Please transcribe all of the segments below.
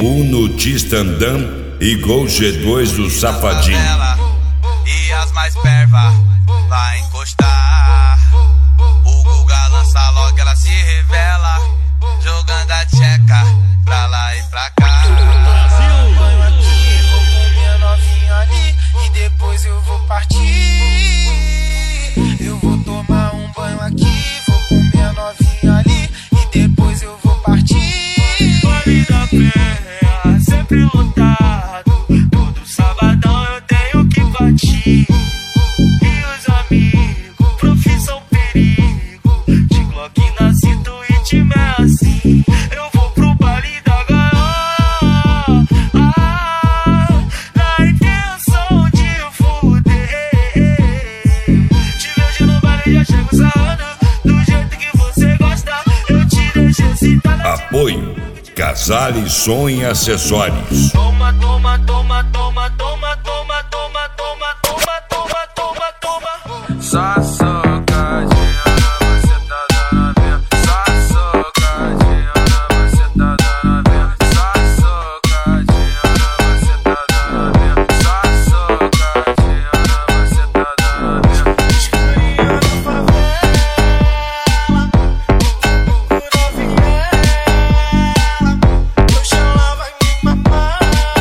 Uno Tistandam e Gol G2 do Safadinho. E as mais perva vai encostar. O Guga lança logo, ela se revela, jogando a tcheca pra lá e pra cá. Banho aqui, vou com minha novinha ali e depois eu vou partir. Eu vou tomar um banho aqui, vou com minha novinha ali e depois eu vou partir. Vale da Penha, sempre lotado. Todo sabadão eu tenho que partir. E os amigos, profissão perigo. De Glock na cinta e time é assim. Eu vou pro baile da gaiola, na intenção de fuder. Te vejo no baile, já chego sarrando do jeito que você gosta. Eu te deixo excitada. Apoio Casale Som e Acessórios. Toma, toma, toma, toma, toma, toma, toma, toma, toma, toma, toma, toma. Só socadinha na macetada na minha. Só socadinha na macetada na minha. Só socadinha na macetada na minha. Só socadinha na macetada na minha. Escurinha na favela, procura viela. Hoje ela vai me mamar.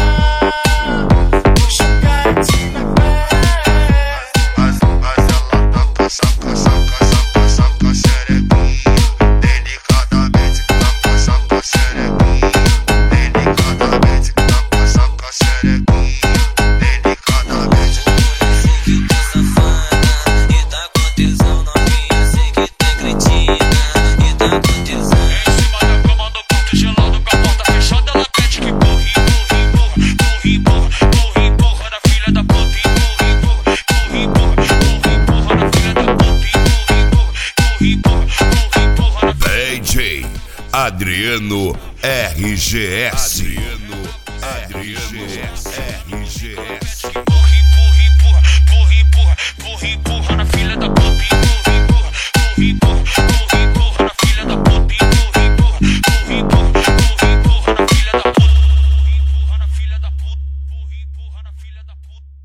Vou jogar de na pé. Mas ela taca, saca, saca, saca, saca, xerequinha. Delicadamente taca, saca, xerequinha. Delicadamente taca, saca, xerequinha. Delicadamente. Que tá safada e tá com tesão novinha, sei que tem cretina e tá com tesão. Em cima da cama do quarto gelado, com a porta fechada, ela pede que empurra, empurra, empurra, empurra, empurra, empurra na filha da puta, empurra, empurra, empurra, empurra, empurra na filha da puta, empurra, empurra, empurra, empurra na filha. DJ Adriano RGS. RGS. Empurra, empurra, empurra, empurra, empurra, empurra na filha da puta, empurra, empurra, empurra, empurra, empurra na filha da puta, empurra, empurra, empurra, empurra, empurra na filha da puta, empurra na filha da puta, empurra na filha da puta.